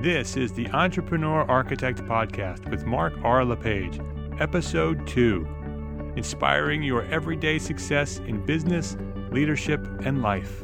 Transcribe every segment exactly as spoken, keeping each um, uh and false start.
This is the Entrepreneur Architect Podcast with Mark R. LePage, Episode two, Inspiring Your Everyday Success in Business, Leadership, and Life.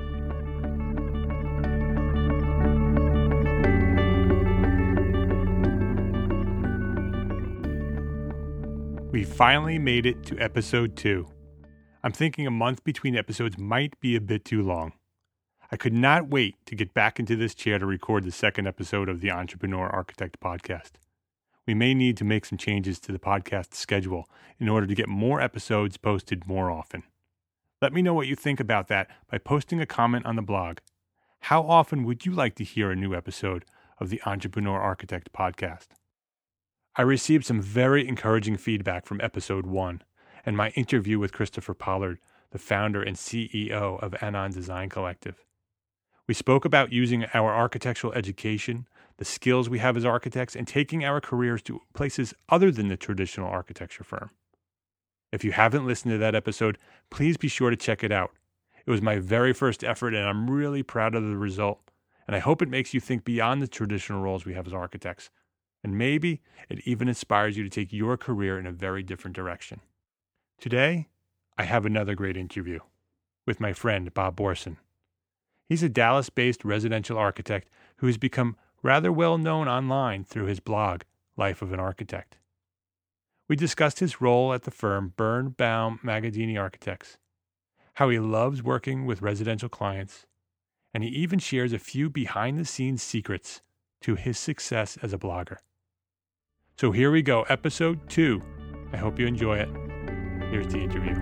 We finally made it to Episode two. I'm thinking a month between episodes might be a bit too long. I could not wait to get back into this chair to record the second episode of the Entrepreneur Architect Podcast. We may need to make some changes to the podcast schedule in order to get more episodes posted more often. Let me know what you think about that by posting a comment on the blog. How often would you like to hear a new episode of the Entrepreneur Architect Podcast? I received some very encouraging feedback from episode one and my interview with Christopher Pollard, the founder and C E O of Anon Design Collective. We spoke about using our architectural education, the skills we have as architects, and taking our careers to places other than the traditional architecture firm. If you haven't listened to that episode, please be sure to check it out. It was my very first effort, and I'm really proud of the result. And I hope it makes you think beyond the traditional roles we have as architects. And maybe it even inspires you to take your career in a very different direction. Today, I have another great interview with my friend Bob Borson. He's a Dallas-based residential architect who has become rather well known online through his blog, Life of an Architect. We discussed his role at the firm Birnbaum Magadini Architects, how he loves working with residential clients, and he even shares a few behind-the-scenes secrets to his success as a blogger. So here we go, episode two. I hope you enjoy it. Here's the interview.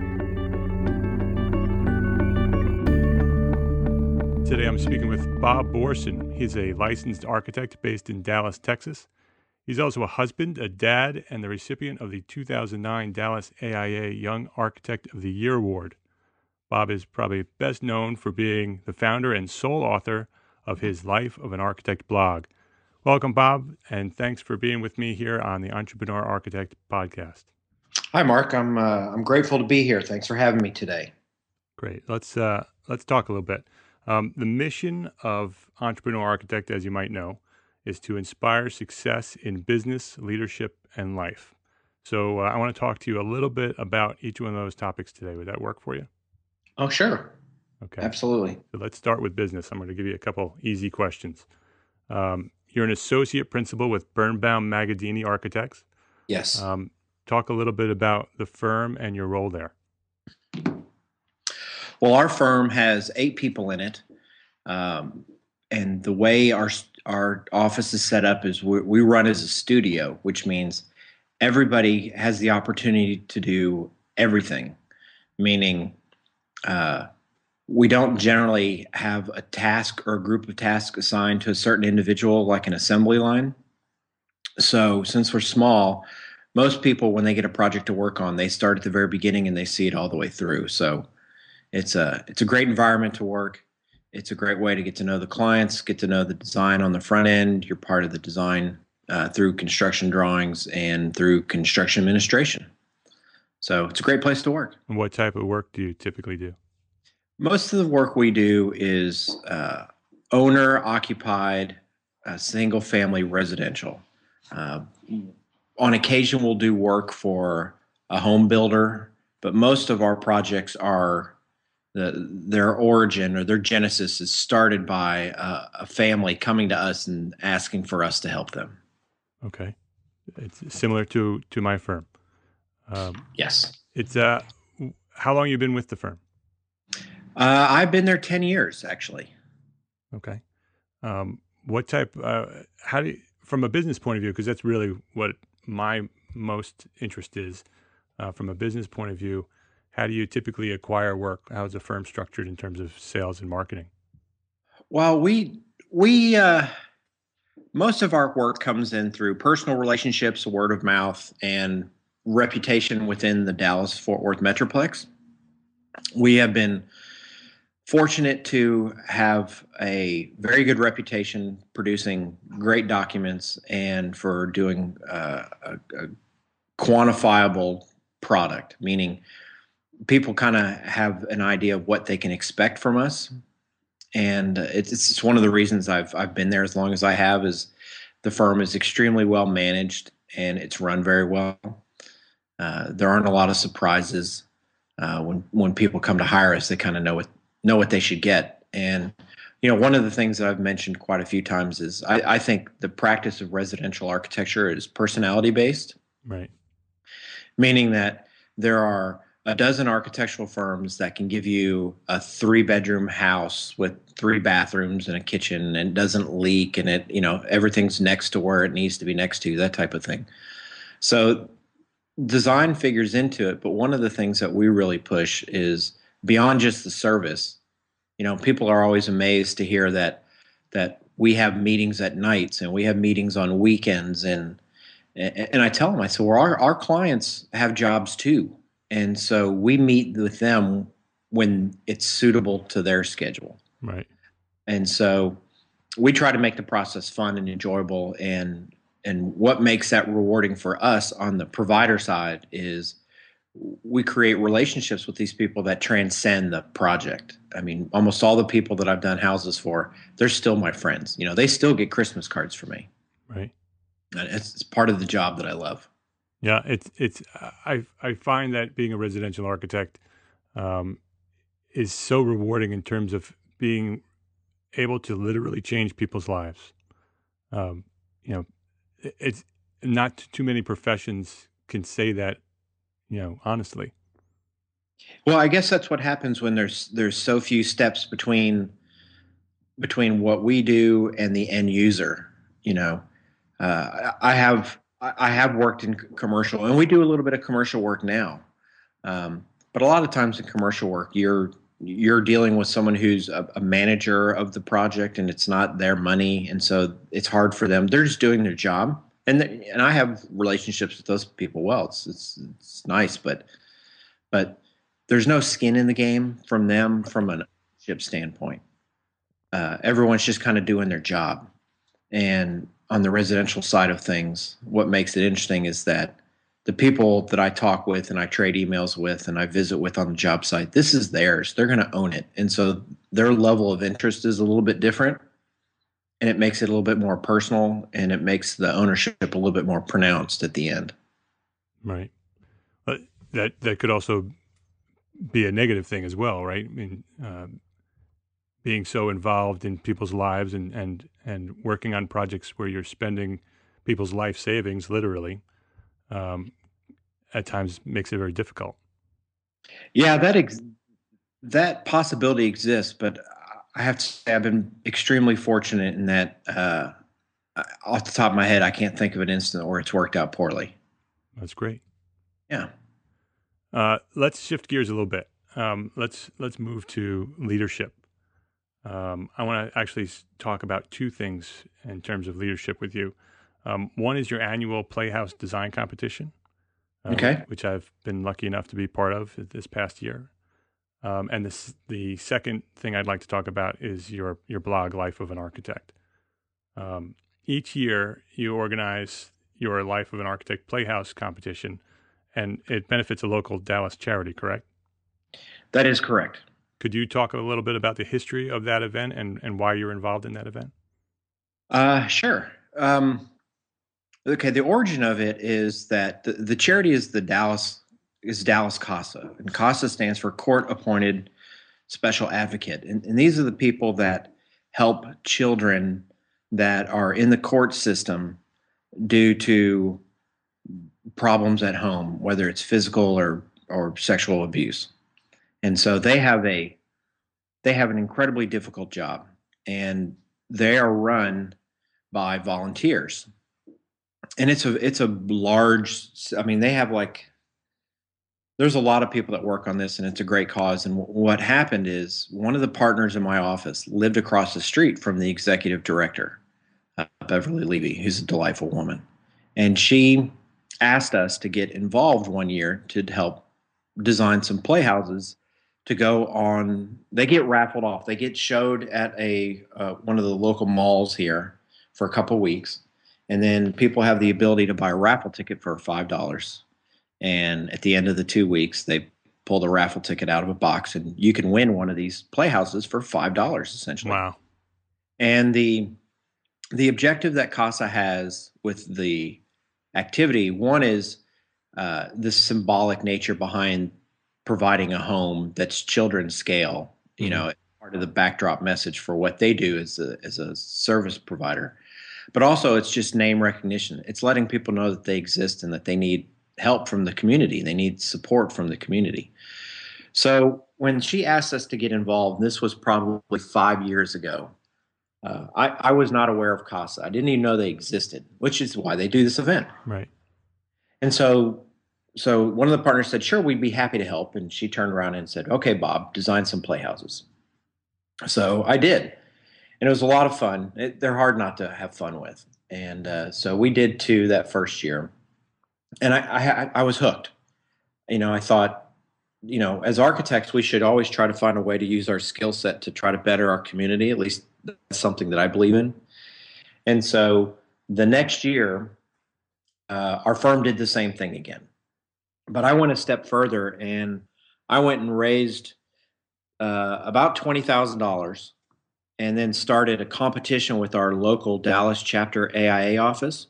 Today I'm speaking with Bob Borson. He's a licensed architect based in Dallas, Texas. He's also a husband, a dad, and the recipient of the two thousand nine Dallas A I A Young Architect of the Year Award. Bob is probably best known for being the founder and sole author of his Life of an Architect blog. Welcome, Bob, and thanks for being with me here on the Entrepreneur Architect Podcast. Hi, Mark. I'm uh, I'm grateful to be here. Thanks for having me today. Great. Let's uh, let's talk a little bit. Um, the mission of Entrepreneur Architect, as you might know, is to inspire success in business, leadership, and life. So uh, I want to talk to you a little bit about each one of those topics today. Would that work for you? Oh, sure. Okay. Absolutely. So let's start with business. I'm going to give you a couple easy questions. Um, you're an associate principal with Birnbaum Magadini Architects. Yes. Um, talk a little bit about the firm and your role there. Well, our firm has eight people in it, um, and the way our our office is set up is we, we run as a studio, which means everybody has the opportunity to do everything, meaning uh, we don't generally have a task or a group of tasks assigned to a certain individual like an assembly line. So since we're small, most people, when they get a project to work on, they start at the very beginning and they see it all the way through. So it's a it's a great environment to work. It's a great way to get to know the clients, get to know the design on the front end. You're part of the design uh, through construction drawings and through construction administration. So it's a great place to work. And what type of work do you typically do? Most of the work we do is uh, owner-occupied, uh, single-family residential. Uh, on occasion, we'll do work for a home builder, but most of our projects are the their origin or their genesis is started by uh, a family coming to us and asking for us to help them. Okay, it's similar to to my firm. Um, yes. It's uh, how long you been with the firm? Uh, I've been there ten years, actually. Okay. Um, what type? Uh, how do you, from a business point of view? Because that's really what my most interest is. Uh, from a business point of view, how do you typically acquire work? How is the firm structured in terms of sales and marketing? Well, we we uh, most of our work comes in through personal relationships, word of mouth, and reputation within the Dallas-Fort Worth Metroplex. We have been fortunate to have a very good reputation producing great documents and for doing uh, a, a quantifiable product, meaning people kind of have an idea of what they can expect from us. and it's it's one of the reasons I've I've been there as long as I have. Is the firm is extremely well managed and it's run very well. Uh, there aren't a lot of surprises uh, when when people come to hire us. They kind of know what know what they should get. And you know, one of the things that I've mentioned quite a few times is I, I think the practice of residential architecture is personality based, Right. meaning that there are a dozen architectural firms that can give you a three bedroom house with three bathrooms and a kitchen and doesn't leak and it, you know, everything's next to where it needs to be next to, that type of thing. So design figures into it, but one of the things that we really push is beyond just the service. You know, people are always amazed to hear that that we have meetings at nights and we have meetings on weekends, and and I tell them, I said, well, our our clients have jobs too, and so we meet with them when it's suitable to their schedule. Right. And so we try to make the process fun and enjoyable, and and what makes that rewarding for us on the provider side is we create relationships with these people that transcend the project. I mean, almost all the people that I've done houses for, they're still my friends. You know, they still get Christmas cards from me. Right. And it's, it's part of the job that I love. Yeah, it's it's I I find that being a residential architect um, is so rewarding in terms of being able to literally change people's lives. Um, you know, it- it's not too many professions can say that, you know, honestly. Well, I guess that's what happens when there's there's so few steps between between what we do and the end user. You know, uh, I have I I have worked in c- commercial, and we do a little bit of commercial work now. Um, but a lot of times in commercial work, you're you're dealing with someone who's a, a manager of the project, and it's not their money, and so it's hard for them. They're just doing their job, and th- and I have relationships with those people. Well, it's it's, it's nice, but but there's no skin in the game from them from an ownership standpoint. Uh, everyone's just kind of doing their job. And on the residential side of things, what makes it interesting is that the people that I talk with and I trade emails with and I visit with on the job site, this is theirs. They're going to own it. And so their level of interest is a little bit different, and it makes it a little bit more personal, and it makes the ownership a little bit more pronounced at the end. Right. But that that could also be a negative thing as well, right? I mean, uh, being so involved in people's lives and and and working on projects where you're spending people's life savings literally, um, at times makes it very difficult. Yeah, that ex- that possibility exists, but I have to say I've been extremely fortunate in that uh, off the top of my head, I can't think of an incident where it's worked out poorly. That's great. Yeah. Uh, let's shift gears a little bit. Um, let's let's move to leadership. Um, I want to actually s- talk about two things in terms of leadership with you. Um, one is your annual Playhouse Design Competition, uh, which, Okay. which I've been lucky enough to be part of this past year. Um, and this, the second thing I'd like to talk about is your your blog, Life of an Architect. Um, each year, you organize your Life of an Architect Playhouse competition, and it benefits a local Dallas charity, correct? That is correct. Could you talk a little bit about the history of that event and, and why you're involved in that event? Uh, sure. Um, okay. The origin of it is that the, the charity is the Dallas is Dallas CASA, and CASA stands for Court Appointed Special Advocate, and, and these are the people that help children that are in the court system due to problems at home, whether it's physical or or sexual abuse. And so they have a they have an incredibly difficult job, and they are run by volunteers. And it's a it's a large, I mean, they have like there's a lot of people that work on this, and it's a great cause. And w- what happened is one of the partners in my office lived across the street from the executive director, uh, Beverly Levy, who's a delightful woman. And she asked us to get involved one year to help design some playhouses to go on. They get raffled off. They get showed at a uh, one of the local malls here for a couple weeks, and then people have the ability to buy a raffle ticket for five dollars. And at the end of the two weeks, they pull the raffle ticket out of a box, and you can win one of these playhouses for five dollars essentially. Wow. And the the objective that CASA has with the activity, one is uh, the symbolic nature behind providing a home that's children's scale, you mm-hmm. know, part of the backdrop message for what they do as a, as a service provider. But also it's just name recognition. It's letting people know that they exist and that they need help from the community. They need support from the community. So when she asked us to get involved, this was probably five years ago, uh, I, I was not aware of CASA. I didn't even know they existed, which is why they do this event. Right. And so so one of the partners said, sure, we'd be happy to help. And she turned around and said, okay, Bob, design some playhouses. So I did. And it was a lot of fun. It, they're hard not to have fun with. And uh, so we did two that first year. And I, I, I was hooked. You know, I thought, you know, as architects, we should always try to find a way to use our skill set to try to better our community. At least that's something that I believe in. And so the next year, uh, our firm did the same thing again. But I went a step further, and I went and raised uh, about twenty thousand dollars and then started a competition with our local Dallas chapter A I A office.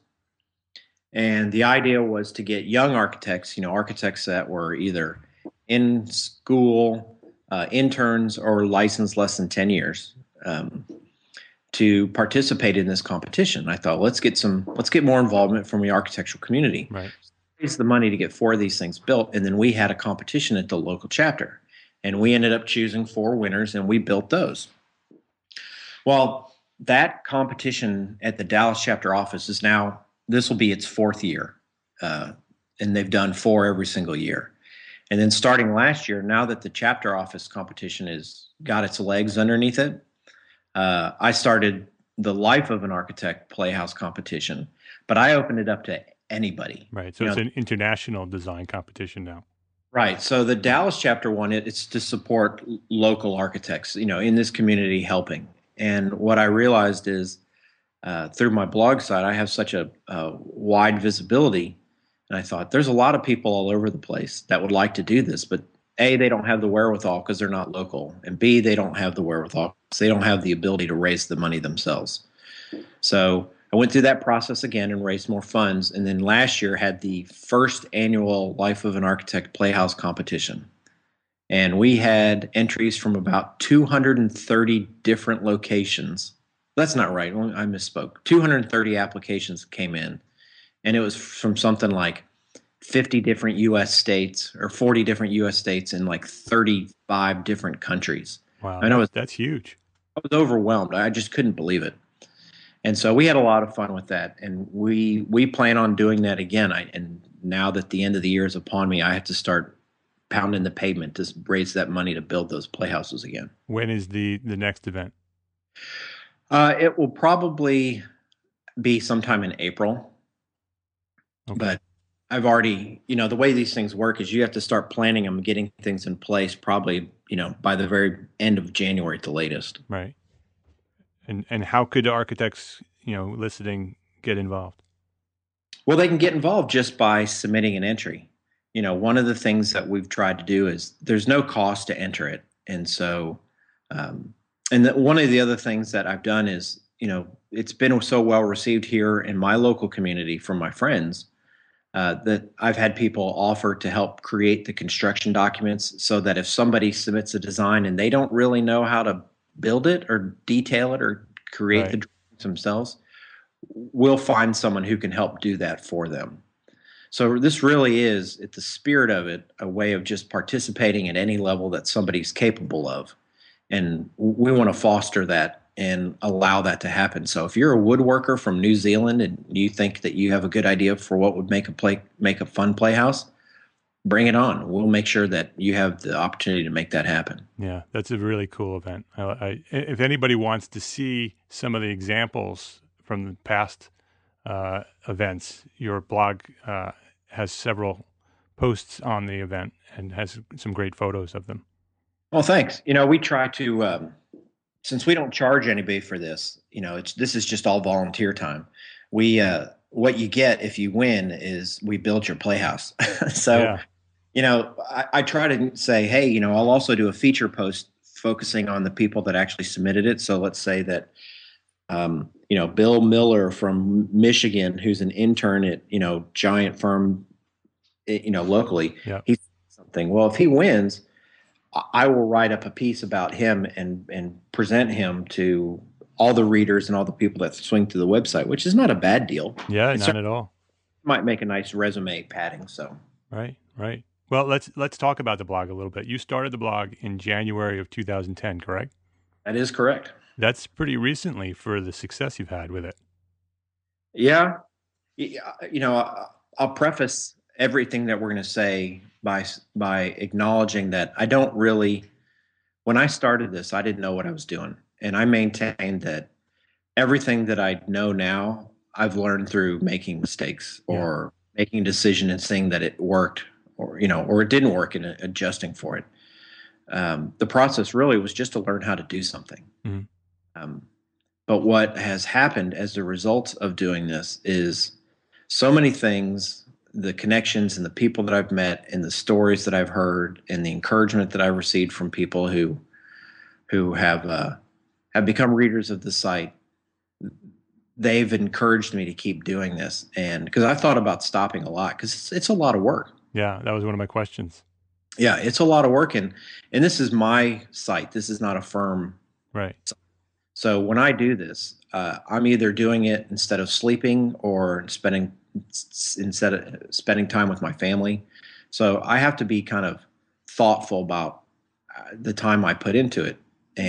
And the idea was to get young architects, you know, architects that were either in school, uh, interns, or licensed less than ten years, um, to participate in this competition. I thought, let's get some, let's get more involvement from the architectural community. Right. Raise the money to get four of these things built, and then we had a competition at the local chapter, and we ended up choosing four winners, and we built those. Well, that competition at the Dallas chapter office is now, this will be its fourth year, uh, and they've done four every single year. And then starting last year, now that the chapter office competition has got its legs underneath it, uh, I started the Life of an Architect Playhouse competition, but I opened it up to anybody. Right. So you it's know, an international design competition now. Right. So the Dallas chapter one, it, it's to support local architects, you know, in this community helping. And what I realized is uh, through my blog site, I have such a, a wide visibility. And I thought there's a lot of people all over the place that would like to do this, but A, they don't have the wherewithal because they're not local. And B, they don't have the wherewithal because they don't have the ability to raise the money themselves. So I went through that process again and raised more funds. And then last year had the first annual Life of an Architect Playhouse competition. And we had entries from about two hundred thirty different locations. That's not right. I misspoke. two hundred thirty applications came in. And it was from something like fifty different U S states or forty different U S states in like thirty-five different countries. Wow. I know that's, that's huge. I was overwhelmed. I just couldn't believe it. And so we had a lot of fun with that. And we we plan on doing that again. I, and now that the end of the year is upon me, I have to start pounding the pavement to raise that money to build those playhouses again. When is the, the next event? Uh, it will probably be sometime in April. Okay. But I've already, you know, the way these things work is you have to start planning them, getting things in place probably, you know, by the very end of January at the latest. Right. And and how could architects, you know, listening get involved? Well, they can get involved just by submitting an entry. You know, one of the things that we've tried to do is there's no cost to enter it. And so, um, and the, one of the other things that I've done is, you know, it's been so well received here in my local community from my friends uh, that I've had people offer to help create the construction documents so that if somebody submits a design and they don't really know how to build it or detail it or create right. the drawings themselves, we'll find someone who can help do that for them. So this really is, at the spirit of it, a way of just participating at any level that somebody's capable of. And we want to foster that and allow that to happen. So if you're a woodworker from New Zealand and you think that you have a good idea for what would make a play, make a fun playhouse, bring it on. We'll make sure that you have the opportunity to make that happen. Yeah, that's a really cool event. I, I, if anybody wants to see some of the examples from the past uh, events, your blog uh, has several posts on the event and has some great photos of them. Well, thanks. You know, we try to, um, since we don't charge anybody for this, you know, it's this is just all volunteer time. We, uh, what you get if you win is we build your playhouse. so, yeah. You know, I, I try to say, hey, you know, I'll also do a feature post focusing on the people that actually submitted it. So let's say that, um, you know, Bill Miller from Michigan, who's an intern at, you know, giant firm, you know, locally, Yeah. he's something. Well, if he wins, I will write up a piece about him and and present him to all the readers and all the people that swing to the website, which is not a bad deal. Yeah, It not certainly at all. might make a nice resume padding. So Right, right. Well, let's let's talk about the blog a little bit. You started the blog in January of two thousand ten, correct? that is correct. That's pretty recently for the success you've had with it. Yeah, Yeah, you know, I- I'll preface everything that we're going to say by by acknowledging that I don't really. When I started this, I didn't know what I was doing, and I maintained that everything that I know now, I've learned through making mistakes Yeah. or making a decision and seeing that it worked, or you know, or it didn't work, and adjusting for it. Um, the process really was just to learn how to do something. Mhm. Um, but what has happened as a result of doing this is so many things, the connections and the people that I've met and the stories that I've heard and the encouragement that I've received from people who who have uh, have become readers of the site. They've encouraged me to keep doing this, and because I've thought about stopping a lot because it's, it's a lot of work. Yeah, that was one of my questions. Yeah, it's a lot of work, and and this is my site. This is not a firm. Right. So when I do this, uh, I'm either doing it instead of sleeping or spending instead of spending time with my family. So I have to be kind of thoughtful about uh, the time I put into it.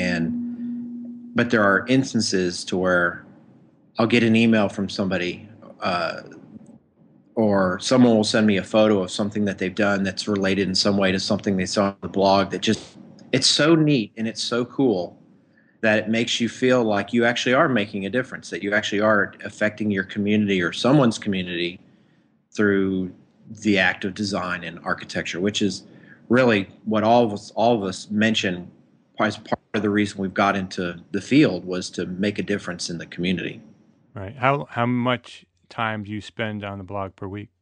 And but there are instances to where I'll get an email from somebody, uh, or someone will send me a photo of something that they've done that's related in some way to something they saw on the blog. That just it's so neat and it's so cool that it makes you feel like you actually are making a difference, that you actually are affecting your community or someone's community through the act of design and architecture, which is really what all of us all of us mention as part of the reason we've got into the field was to make a difference in the community. Right. How how much time do you spend on the blog per week?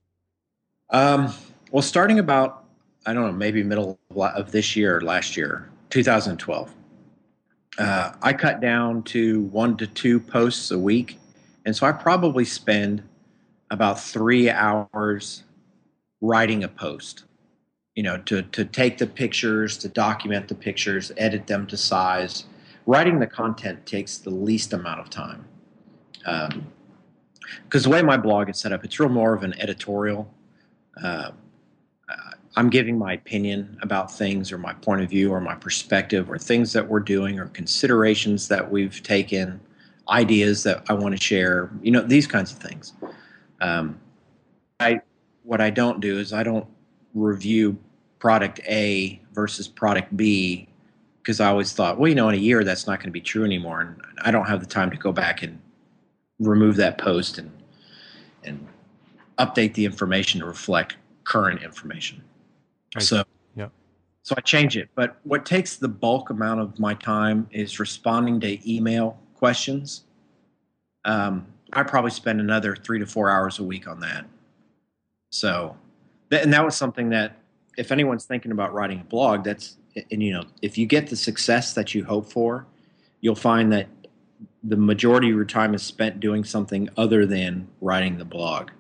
Um, well, starting about I don't know, maybe middle of this year or last year, two thousand twelve. Uh, I cut down to one to two posts a week. And so I probably spend about three hours writing a post, you know, to, to take the pictures, to document the pictures, edit them to size. Writing the content takes the least amount of time. Um, because the way my blog is set up, it's real more of an editorial. Uh, I'm giving my opinion about things or my point of view or my perspective or things that we're doing or considerations that we've taken, ideas that I want to share, you know, these kinds of things. Um, I what I don't do is I don't review product A versus product B because I always thought, well, you know, in a year that's not going to be true anymore, and I don't have the time to go back and remove that post and and update the information to reflect current information. I, So, yeah. so I change it. But what takes the bulk amount of my time is responding to email questions. Um, I probably spend another three to four hours a week on that. So, th- and that was something that if anyone's thinking about writing a blog, that's, and you know, if you get the success that you hope for, you'll find that the majority of your time is spent doing something other than writing the blog,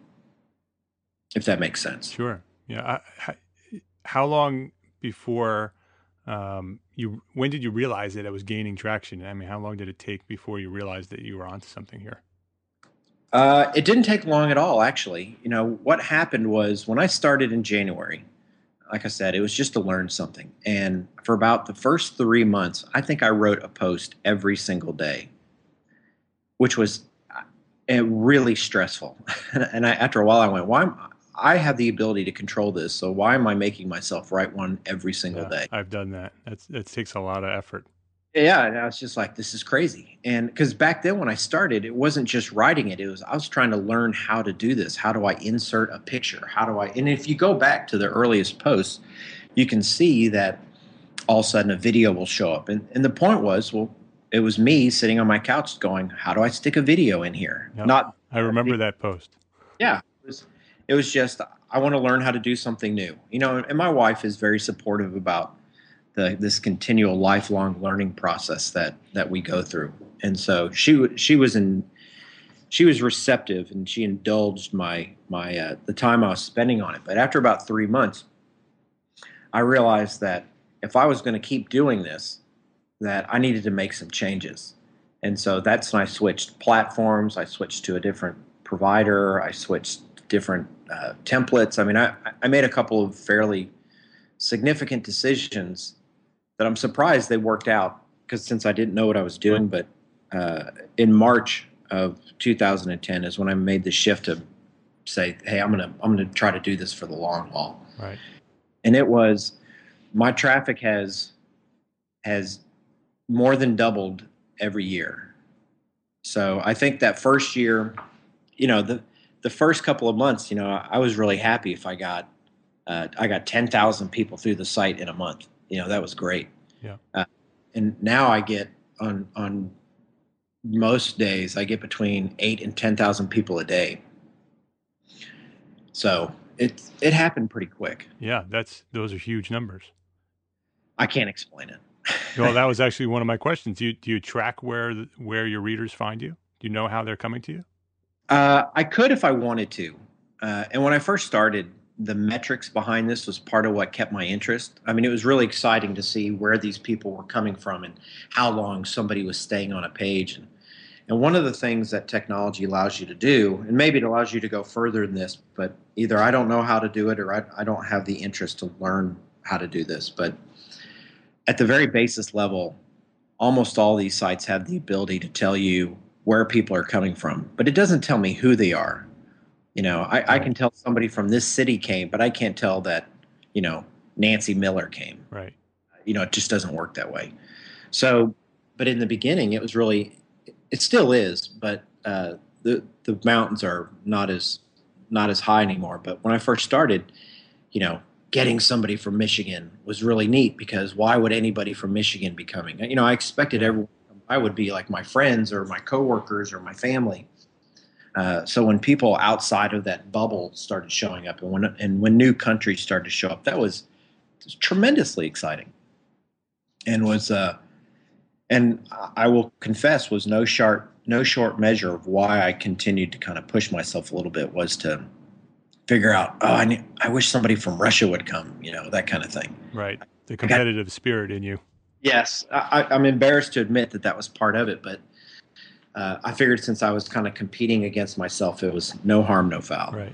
if that makes sense. Sure. Yeah. I, how long before um, you, when did you realize that it was gaining traction? I mean, how long did it take before you realized that you were onto something here? Uh, it didn't take long at all, actually. You know, what happened was when I started in January, like I said, it was just to learn something. And for about the first three months, I think I wrote a post every single day, which was uh, really stressful. And I, after a while, I went, "Why? Am, I have the ability to control this, so why am I making myself write one every single Yeah, day?" I've done that. That's it takes a lot of effort. Yeah, and I was just like, "This is crazy." And because back then when I started, it wasn't just writing it; it was I was trying to learn how to do this. How do I insert a picture? How do I? And if you go back to the earliest posts, you can see that all of a sudden a video will show up. And and the point was, well, it was me sitting on my couch going, "How do I stick a video in here?" Yep. Not I remember that post. Yeah, it was, it was just I want to learn how to do something new. You know, and my wife is very supportive about the this continual lifelong learning process that that we go through. And so she w- she was in she was receptive, and she indulged my my uh, the time I was spending on it. But after about three months, I realized that if I was going to keep doing this, that I needed to make some changes. And so that's when I switched platforms. I switched to a different provider. I switched different uh, templates. I mean, I, I made a couple of fairly significant decisions that I'm surprised they worked out, because since I didn't know what I was doing. But uh, in March of two thousand ten is when I made the shift to say, hey, I'm gonna I'm gonna try to do this for the long haul. Right. And it was, my traffic has has more than doubled every year. So I think that first year, you know, the the first couple of months, you know, I was really happy if I got uh, I got ten thousand people through the site in a month. You know, that was great. Yeah. Uh, and now I get on on most days I get between eight and ten thousand people a day. So it it happened pretty quick. Yeah, that's those are huge numbers. I can't explain it. Well, that was actually one of my questions. Do you, do you track where the, where your readers find you? Do you know how they're coming to you? Uh, I could if I wanted to. Uh, and when I first started, the metrics behind this was part of what kept my interest. I mean, it was really exciting to see where these people were coming from and how long somebody was staying on a page. And, and one of the things that technology allows you to do, and maybe it allows you to go further than this, but either I don't know how to do it or I, I don't have the interest to learn how to do this. But at the very basis level, almost all these sites have the ability to tell you where people are coming from, but it doesn't tell me who they are. You know, I, I can tell somebody from this city came, but I can't tell that, you know, Nancy Miller came. Right. You know, it just doesn't work that way. So, but in the beginning, it was really, it still is, but uh, the the mountains are not as not as high anymore. But when I first started, you know, getting somebody from Michigan was really neat, because why would anybody from Michigan be coming? You know, I expected everyone I would be like my friends or my coworkers or my family. Uh, so when people outside of that bubble started showing up, and when and when new countries started to show up, that was, was tremendously exciting, and was uh, and I will confess was no short no short measure of why I continued to kind of push myself a little bit, was to figure out, oh, I need, I wish somebody from Russia would come, you know, that kind of thing. Right. The competitive got, spirit in you. Yes. I, I'm embarrassed to admit that that was part of it, but uh, I figured since I was kind of competing against myself, it was no harm, no foul. Right.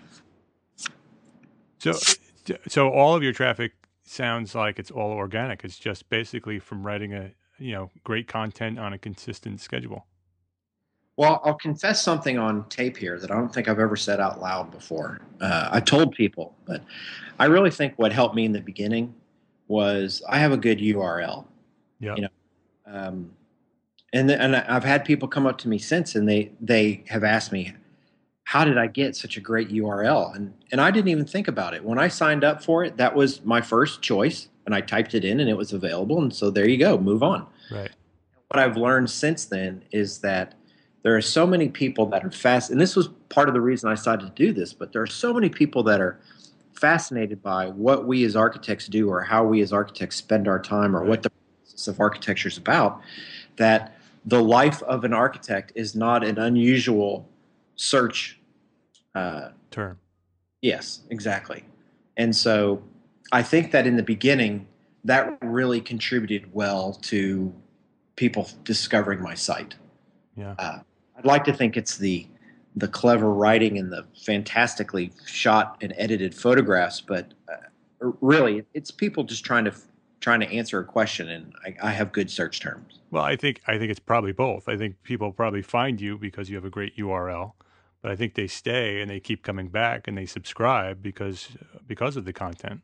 So, so all of your traffic sounds like it's all organic. It's just basically from writing a, you know, great content on a consistent schedule. Well, I'll confess something on tape here that I don't think I've ever said out loud before. Uh, I told people, but I really think what helped me in the beginning was I have a good U R L. Yeah. You know, um, and the, and I've had people come up to me since, and they they have asked me, how did I get such a great U R L? And and I didn't even think about it when I signed up for it. That was my first choice, and I typed it in, and it was available. And so there you go, move on. Right. What I've learned since then is that there are so many people that are fast, and this was part of the reason I decided to do this, but there are so many people that are fascinated by what we as architects do, or how we as architects spend our time, or right. what the process of architecture is about, that the life of an architect is not an unusual search uh, term. Yes, exactly. And so I think that in the beginning, that really contributed well to people discovering my site. Yeah. Uh, I'd like to think it's the the clever writing and the fantastically shot and edited photographs, but uh, really, it's people just trying to trying to answer a question, and I, I have good search terms. Well, I think I think it's probably both. I think people probably find you because you have a great U R L, but I think they stay and they keep coming back and they subscribe because because of the content.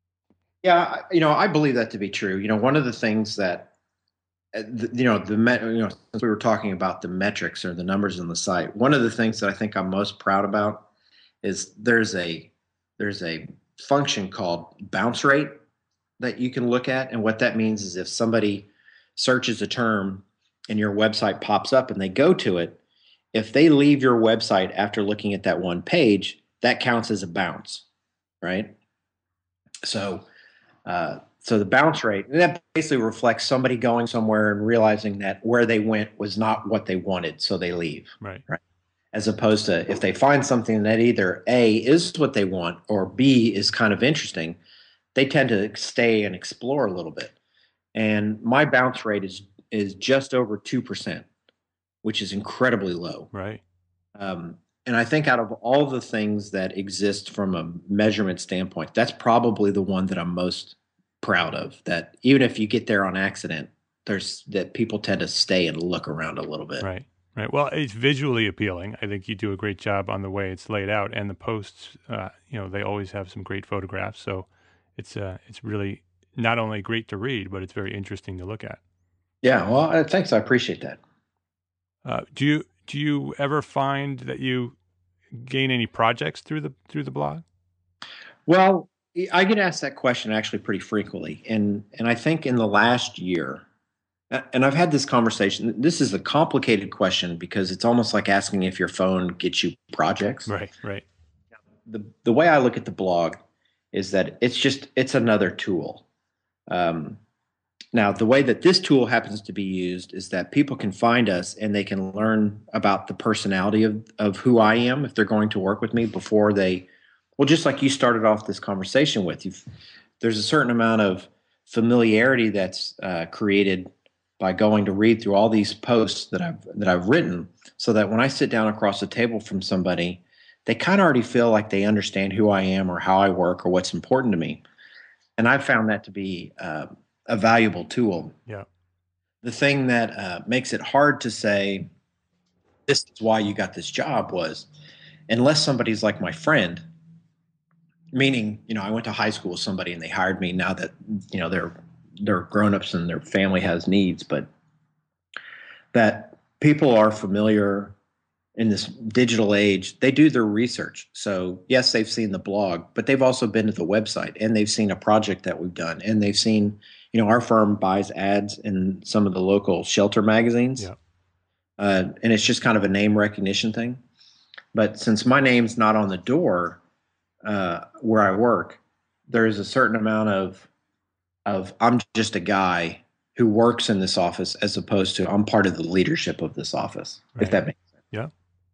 Yeah, you know, I believe that to be true. You know, one of the things that you know, the you know, since we were talking about the metrics or the numbers on the site, one of the things that I think I'm most proud about is there's a there's a function called bounce rate that you can look at, and what that means is if somebody searches a term and your website pops up and they go to it, if they leave your website after looking at that one page, that counts as a bounce. right? So, uh, so the bounce rate, and that basically reflects somebody going somewhere and realizing that where they went was not what they wanted, so they leave, Right. right? As opposed to if they find something that either A is what they want or B is kind of interesting, they tend to stay and explore a little bit. And my bounce rate is is just over two percent, which is incredibly low. Right. Um, and I think out of all the things that exist from a measurement standpoint, that's probably the one that I'm most proud of. That even if you get there on accident, there's that people tend to stay and look around a little bit. Right. Right. Well, it's visually appealing. I think you do a great job on the way it's laid out, and the posts. Uh, you know, they always have some great photographs. So it's uh, it's really not only great to read, but it's very interesting to look at. Yeah. Well, uh, thanks. I appreciate that. Uh, do you do you ever find that you gain any projects through the through the blog? Well, I get asked that question actually pretty frequently, and and I think in the last year, and I've had this conversation. This is a complicated question because it's almost like asking if your phone gets you projects. Right, right. The the way I look at the blog is that it's just it's another tool. Um, now, the way that this tool happens to be used is that people can find us and they can learn about the personality of of who I am if they're going to work with me before they. Well, just like you started off this conversation with, you've, there's a certain amount of familiarity that's uh, created by going to read through all these posts that I've that I've written, so that when I sit down across the table from somebody, they kind of already feel like they understand who I am or how I work or what's important to me. And I've found that to be uh, a valuable tool. Yeah. The thing that uh, makes it hard to say this is why you got this job was, unless somebody's like my friend, meaning, you know, I went to high school with somebody and they hired me now that, you know, they're they're grown-ups and their family has needs, but that people are familiar in this digital age, they do their research. So yes, they've seen the blog, but they've also been to the website and they've seen a project that we've done, and they've seen, you know, our firm buys ads in some of the local shelter magazines. Yeah. Uh, and it's just kind of a name recognition thing. But since my name's not on the door uh, where I work, there is a certain amount of of I'm just a guy who works in this office as opposed to I'm part of the leadership of this office, Right. if that makes sense. Yeah.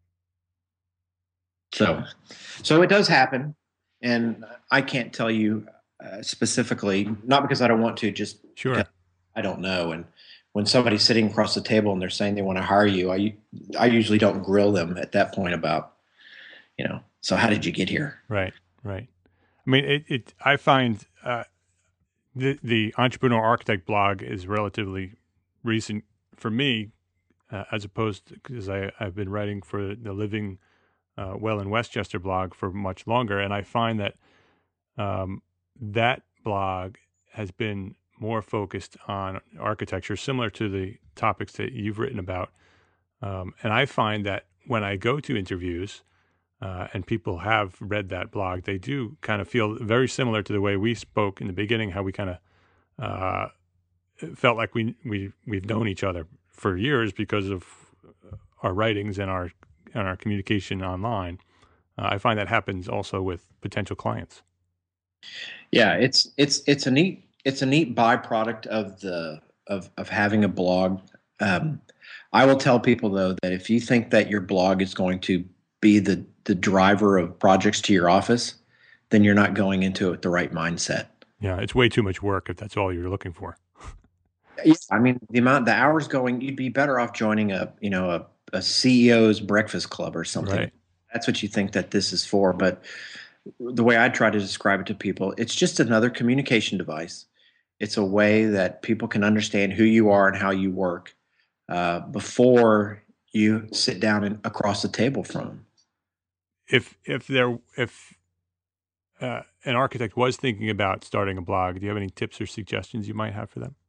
So, so it does happen, and I can't tell you uh, specifically, not because I don't want to, just Sure. because I don't know. And when somebody's sitting across the table and they're saying they want to hire you, I I usually don't grill them at that point about, you know, so how did you get here? Right, right. I mean, it. it I find uh, the the Entrepreneur Architect blog is relatively recent for me, uh, as opposed to because I I've been writing for the Living uh, Well in Westchester blog for much longer, and I find that um, that blog has been more focused on architecture, similar to the topics that you've written about. Um, and I find that when I go to interviews, uh, and people have read that blog, they do kind of feel very similar to the way we spoke in the beginning, how we kind of uh, felt like we, we, we've known each other for years because of our writings and our, and our communication online. Uh, I find that happens also with potential clients. Yeah, it's it's it's a neat it's a neat byproduct of the of of having a blog. Um, I will tell people though that if you think that your blog is going to be the the driver of projects to your office, then you're not going into it with the right mindset. Yeah, it's way too much work if that's all you're looking for. I mean, the amount, the hours going, you'd be better off joining a, you know, a, a C E O's breakfast club or something. Right. That's what you think that this is for. But the way I try to describe it to people, it's just another communication device. It's a way that people can understand who you are and how you work uh, before you sit down and across the table from them. If if there if uh, an architect was thinking about starting a blog, do you have any tips or suggestions you might have for them?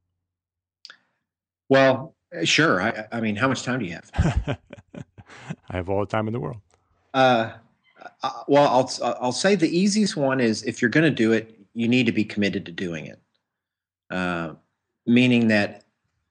Well, sure. I, I mean, how much time do you have? I have all the time in the world. Uh, uh, well, I'll I'll say the easiest one is if you're going to do it, you need to be committed to doing it. Uh, meaning that,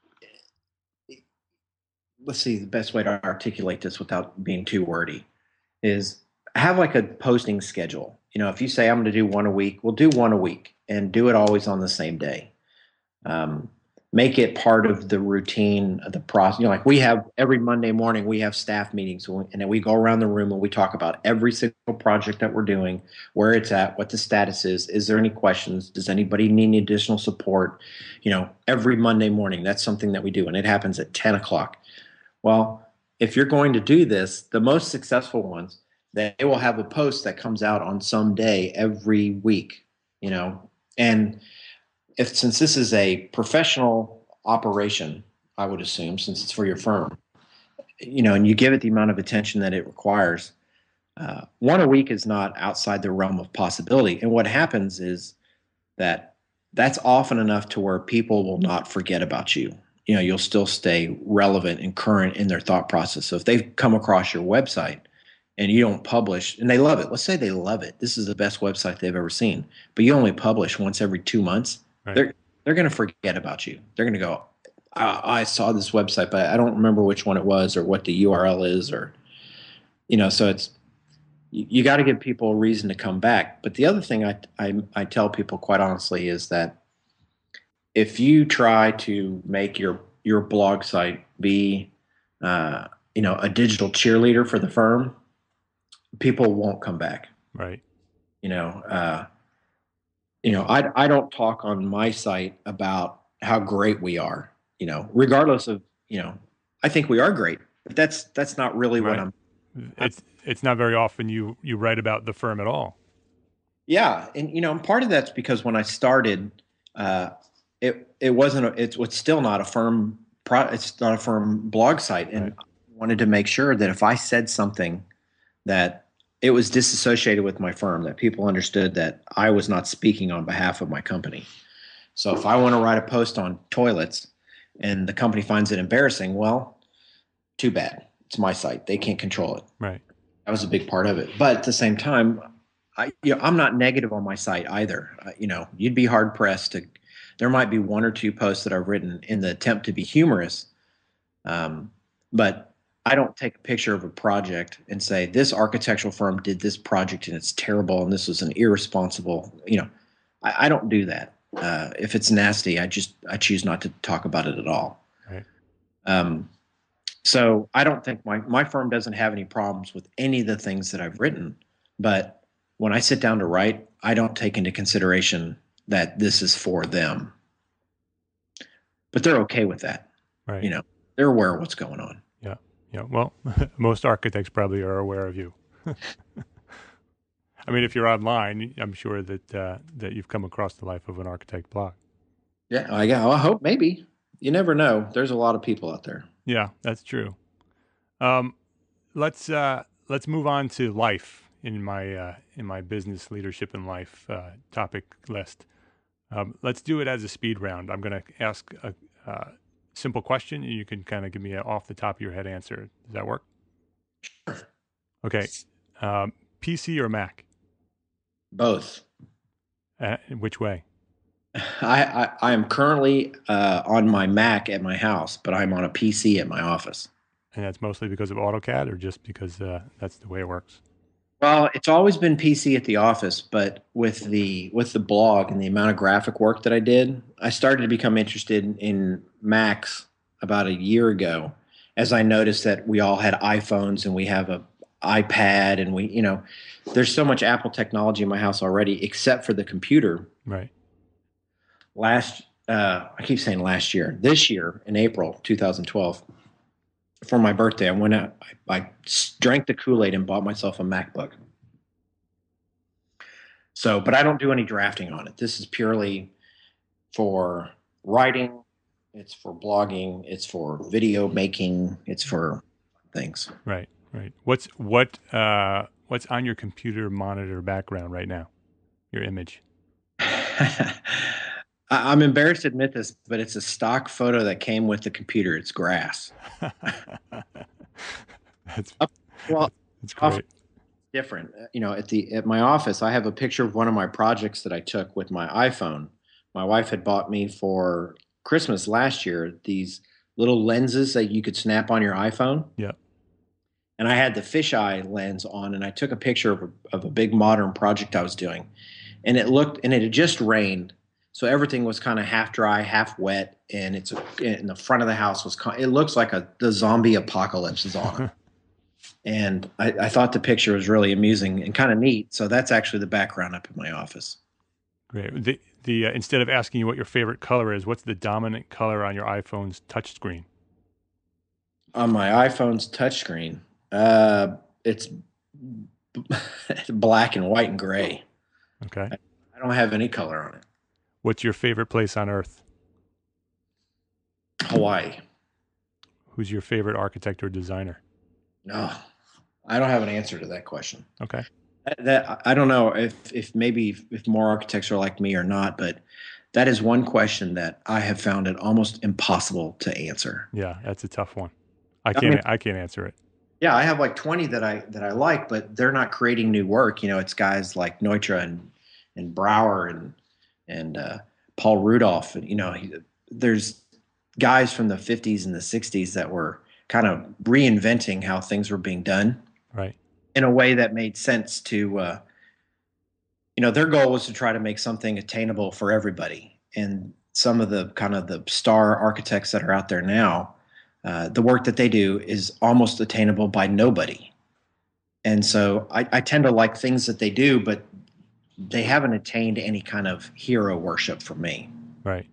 let's see, the best way to articulate this without being too wordy is have like a posting schedule. You know, if you say I'm going to do one a week, we'll do one a week and do it always on the same day. Um, make it part of the routine of the process. You know, like we have every Monday morning, we have staff meetings, and then we go around the room and we talk about every single project that we're doing, where it's at, what the status is. Is there any questions? Does anybody need any additional support? You know, every Monday morning, that's something that we do, and it happens at ten o'clock. Well, if you're going to do this, the most successful ones, they will have a post that comes out on some day every week, you know, and if since this is a professional operation, I would assume, since it's for your firm, you know, and you give it the amount of attention that it requires, uh, one a week is not outside the realm of possibility. And what happens is that that's often enough to where people will not forget about you. You know, you'll still stay relevant and current in their thought process. So if they've come across your website and you don't publish, and they love it, let's say they love it, this is the best website they've ever seen, but you only publish once every two months, right. they're they're going to forget about you. They're going to go, I, I saw this website, but I don't remember which one it was or what the U R L is, or, you know, so it's, you, you got to give people a reason to come back. But the other thing I, I, I tell people quite honestly is that if you try to make your, your blog site be, uh, you know, a digital cheerleader for the firm, people won't come back. Right. You know, uh, you know, I, I don't talk on my site about how great we are, you know, regardless of, you know, I think we are great, but that's, that's not really right. what I'm. It's, it's not very often you, you write about the firm at all. Yeah. And, you know, and part of that's because when I started, uh, it, it wasn't, a, it's what's still not a firm pro, it's not a firm blog site. And right. I wanted to make sure that if I said something that it was disassociated with my firm, that people understood that I was not speaking on behalf of my company. So if I want to write a post on toilets and the company finds it embarrassing, well, too bad. It's my site. They can't control it. Right. That was a big part of it. But at the same time, I, you know, I'm not negative on my site either. Uh, you know, you'd be hard pressed to, there might be one or two posts that I've written in the attempt to be humorous. Um, but I don't take a picture of a project and say, this architectural firm did this project and it's terrible and this was an irresponsible, you know, I, I don't do that. Uh, if it's nasty, I just, I choose not to talk about it at all. Right. Um, so I don't think my, my firm doesn't have any problems with any of the things that I've written, but when I sit down to write, I don't take into consideration that this is for them, but they're okay with that. Right. You know, they're aware of what's going on. Yeah. Yeah, well, most architects probably are aware of you. I mean, if you're online, I'm sure that uh, that you've come across the Life of an Architect blog. Yeah, I, I hope maybe. You never know. There's a lot of people out there. Yeah, that's true. Um, let's uh, let's move on to life in my uh, in my business leadership and life uh, topic list. Um, let's do it as a speed round. I'm going to ask a. Uh, simple question, and you can kind of give me an off the top of your head answer. Does that work? Sure. Okay. Um, P C or Mac? Both. Uh, which way? I, I, I am currently uh, on my Mac at my house, but I'm on a P C at my office. And that's mostly because of AutoCAD or just because uh, that's the way it works? Well, it's always been P C at the office, but with the with the blog and the amount of graphic work that I did, I started to become interested in, in Macs about a year ago, as I noticed that we all had iPhones and we have a iPad and we, you know, there's so much Apple technology in my house already, except for the computer. Right. Last, uh, I keep saying last year, this year in April two thousand twelve. For my birthday, I went out, I, I drank the Kool-Aid and bought myself a MacBook. So, but I don't do any drafting on it. This is purely for writing. It's for blogging. It's for video making. It's for things. Right, right. What's what? Uh, what's on your computer monitor background right now? Your image. I'm embarrassed to admit this, but it's a stock photo that came with the computer. It's grass. That's Up, well, that's great. Different, you know. At the at my office, I have a picture of one of my projects that I took with my iPhone. My wife had bought me for Christmas last year these little lenses that you could snap on your iPhone. Yeah. and I had the fisheye lens on, and I took a picture of a, of a big modern project I was doing, and it looked, and it had just rained, so everything was kind of half dry, half wet, and it's in the front of the house was, it looks like a the zombie apocalypse is on it. And I, I thought the picture was really amusing and kind of neat. So that's actually the background up in my office. Great. The, the uh, instead of asking you what your favorite color is, what's the dominant color on your iPhone's touchscreen? On my iPhone's touchscreen, uh, it's black and white and gray. Okay. I, I don't have any color on it. What's your favorite place on Earth? Hawaii. Who's your favorite architect or designer? No, I don't have an answer to that question. Okay. That, that I don't know if if maybe if more architects are like me or not, but that is one question that I have found it almost impossible to answer. Yeah, that's a tough one. I can't I, mean, I can't answer it. Yeah, I have like twenty that I that I like, but they're not creating new work. You know, it's guys like Neutra and and Brouwer and and uh, Paul Rudolph. And, you know, he, there's guys from the fifties and the sixties that were kind of reinventing how things were being done, right, in a way that made sense to, uh, you know, their goal was to try to make something attainable for everybody. And some of the kind of the star architects that are out there now, uh, the work that they do is almost attainable by nobody. And so I, I tend to like things that they do, but they haven't attained any kind of hero worship for me. Right.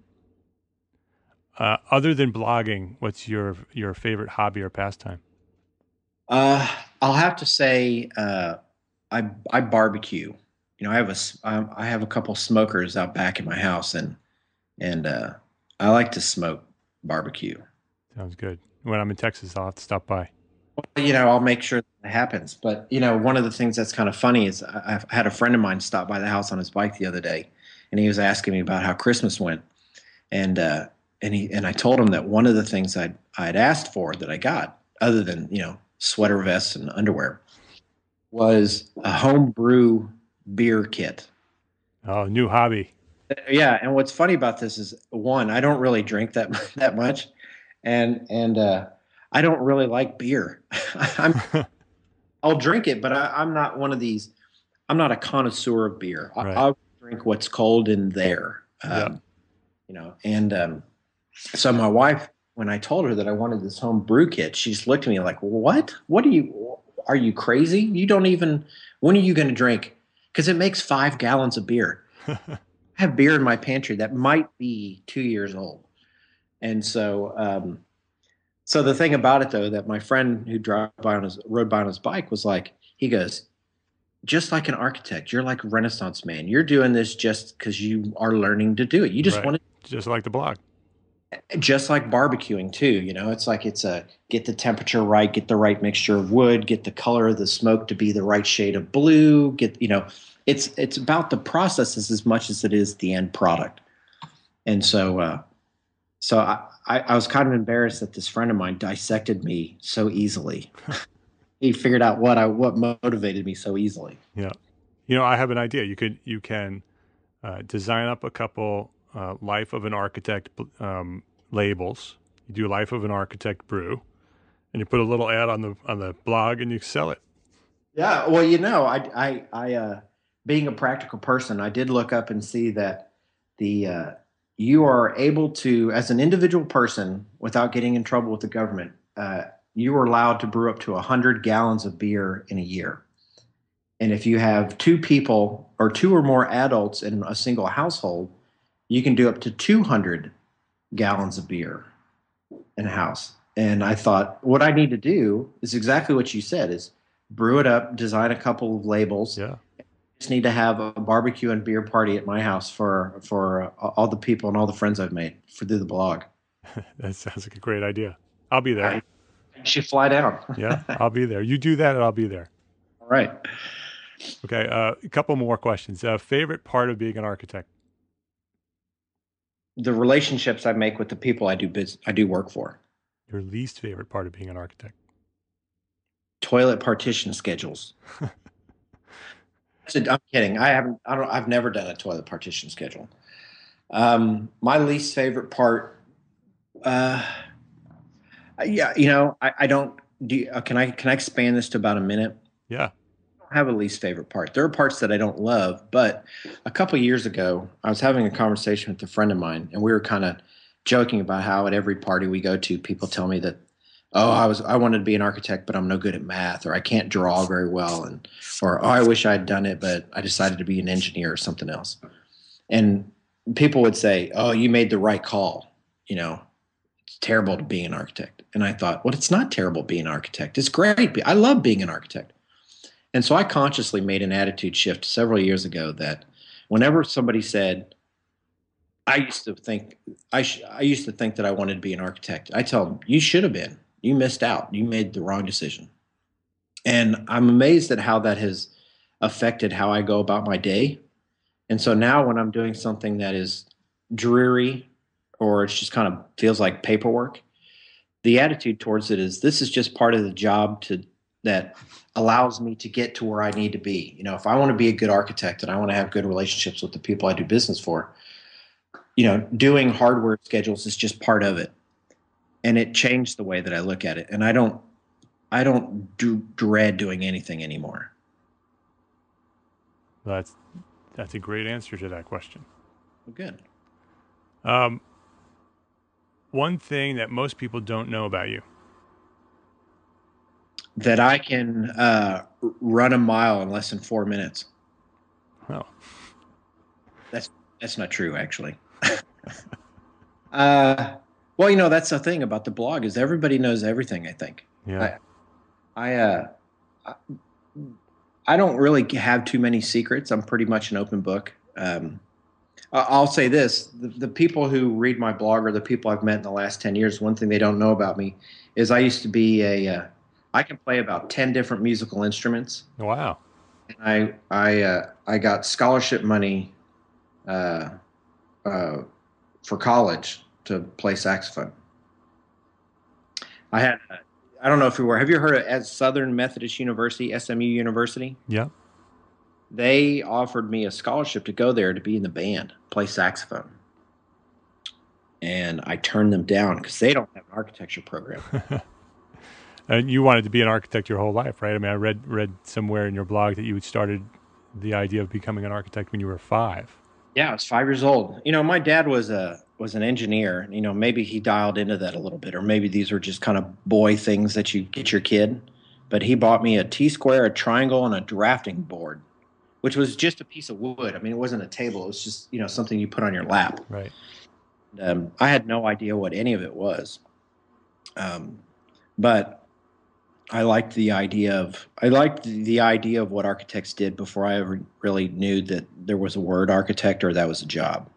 Uh, other than blogging, what's your your favorite hobby or pastime? Uh, I'll have to say uh, I I barbecue. You know, I have a I have a couple smokers out back in my house, and and uh, I like to smoke barbecue. Sounds good. When I'm in Texas, I'll have to stop by. Well, you know, I'll make sure that happens. But you know, one of the things that's kind of funny is I, I've had a friend of mine stop by the house on his bike the other day, and he was asking me about how Christmas went, and. Uh, And he and I told him that one of the things I'd I'd asked for that I got, other than, you know, sweater vests and underwear, was a home brew beer kit. Oh, new hobby. Yeah, and what's funny about this is, one, I don't really drink that that much, and and uh, I don't really like beer. I'm I'll drink it, but I, I'm not one of these. I'm not a connoisseur of beer. I, right. I'll drink what's cold in there. Um, yeah. You know, and um, so my wife, when I told her that I wanted this home brew kit, she just looked at me like, "What? What are you? Are you crazy? You don't even. When are you going to drink? Because it makes five gallons of beer. I have beer in my pantry that might be two years old." And so, um, so the thing about it, though, that my friend who drove by on his rode by on his bike was like, he goes, "Just like an architect, you're like a Renaissance man. You're doing this just because you are learning to do it. You just right. want to." Just like the blog. Just like barbecuing too, you know, it's like it's a get the temperature right, get the right mixture of wood, get the color of the smoke to be the right shade of blue, get, you know, it's it's about the processes as much as it is the end product. And so uh, so I, I, I was kind of embarrassed that this friend of mine dissected me so easily. He figured out what I what motivated me so easily. Yeah. You know, I have an idea. You could you can uh, design up a couple Uh, Life of an Architect um, labels. You do Life of an Architect brew, and you put a little ad on the on the blog, and you sell it. Yeah, well, you know, I I, I uh, being a practical person, I did look up and see that the uh, you are able to, as an individual person, without getting in trouble with the government, uh, you are allowed to brew up to a hundred gallons of beer in a year. And if you have two people or two or more adults in a single household, you can do up to two hundred gallons of beer in a house. And I thought, what I need to do is exactly what you said, is brew it up, design a couple of labels. Yeah. I just need to have a barbecue and beer party at my house for, for uh, all the people and all the friends I've made for through the blog. That sounds like a great idea. I'll be there. I, you should fly down. Yeah, I'll be there. You do that and I'll be there. All right. Okay. Uh, a couple more questions. Uh, favorite part of being an architect? The relationships I make with the people I do biz- I do work for. Your least favorite part of being an architect? Toilet partition schedules. I'm kidding. I haven't. I don't. I've never done a toilet partition schedule. Um, my least favorite part. Uh, yeah, you know, I, I don't. do you, uh, can I can I expand this to about a minute? Yeah. I have a least favorite part. There are parts that I don't love, but a couple of years ago, I was having a conversation with a friend of mine, and we were kind of joking about how at every party we go to, people tell me that, oh, I was I wanted to be an architect, but I'm no good at math, or I can't draw very well, and or oh, I wish I had done it, but I decided to be an engineer or something else. And people would say, oh, you made the right call. You know, it's terrible to be an architect. And I thought, well, it's not terrible being an architect. It's great. I love being an architect. And so I consciously made an attitude shift several years ago that whenever somebody said, I used to think I sh- I used to think that I wanted to be an architect, I tell them, you should have been. You missed out. You made the wrong decision. And I'm amazed at how that has affected how I go about my day. And so now when I'm doing something that is dreary or it's just kind of feels like paperwork, the attitude towards it is this is just part of the job to that allows me to get to where I need to be. You know, if I want to be a good architect and I want to have good relationships with the people I do business for, you know, doing hardware schedules is just part of it. And it changed the way that I look at it. And I don't I don't do, dread doing anything anymore. That's that's a great answer to that question. Well, good. Um, one thing that most people don't know about you. That I can uh, run a mile in less than four minutes. Oh. That's that's not true, actually. uh, well, you know, that's the thing about the blog is everybody knows everything, I think. Yeah. I, I, uh, I don't really have too many secrets. I'm pretty much an open book. Um, I'll say this. The, the people who read my blog or the people I've met in the last ten years, one thing they don't know about me is I used to be a, uh, I can play about ten different musical instruments. Wow. And I, I, uh, I got scholarship money uh, uh, for college to play saxophone. I had, uh, I don't know if you were, have you heard of at Southern Methodist University, S M U University? Yeah. They offered me a scholarship to go there to be in the band, play saxophone. And I turned them down because they don't have an architecture program. And you wanted to be an architect your whole life, right? I mean, I read read somewhere in your blog that you had started the idea of becoming an architect when you were five. Yeah, I was five years old. You know, my dad was a was an engineer. You know, maybe he dialed into that a little bit, or maybe these were just kind of boy things that you get your kid. But he bought me a T-square, a triangle, and a drafting board, which was just a piece of wood. I mean, it wasn't a table. It was just, you know, something you put on your lap. Right. Um, I had no idea what any of it was. Um, but I liked the idea of I liked the, the idea of what architects did before I ever really knew that there was a word architect or that was a job.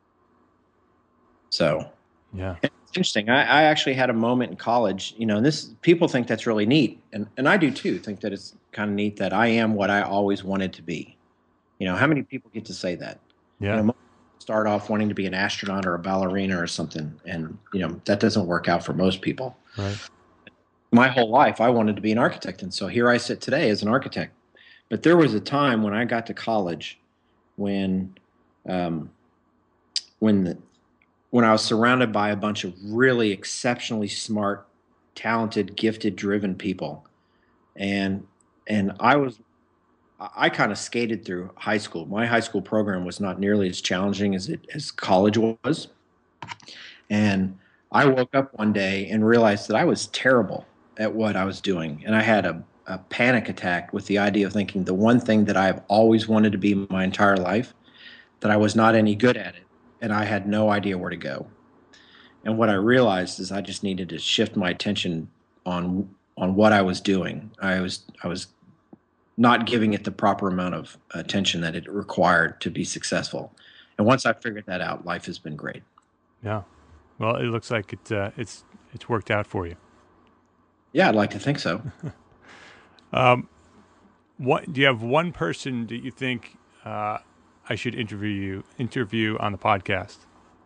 So, yeah, it's interesting. I, I actually had a moment in college, you know, and this people think that's really neat, and and I do too. Think that it's kind of neat that I am what I always wanted to be. You know, how many people get to say that? Yeah. You know, start off wanting to be an astronaut or a ballerina or something, and you know that doesn't work out for most people. Right. My whole life, I wanted to be an architect, and so here I sit today as an architect. But there was a time when I got to college, when, um, when the, when I was surrounded by a bunch of really exceptionally smart, talented, gifted, driven people, and and I was, I kind of skated through high school. My high school program was not nearly as challenging as it as college was, and I woke up one day and realized that I was terrible at what I was doing. And I had a, a panic attack with the idea of thinking the one thing that I've always wanted to be my entire life, that I was not any good at it. And I had no idea where to go. And what I realized is I just needed to shift my attention on on what I was doing. I was I was not giving it the proper amount of attention that it required to be successful. And once I figured that out, life has been great. Yeah. Well, it looks like it uh, it's it's worked out for you. Yeah, I'd like to think so. um, what do you have one person that you think uh, I should interview you interview on the podcast?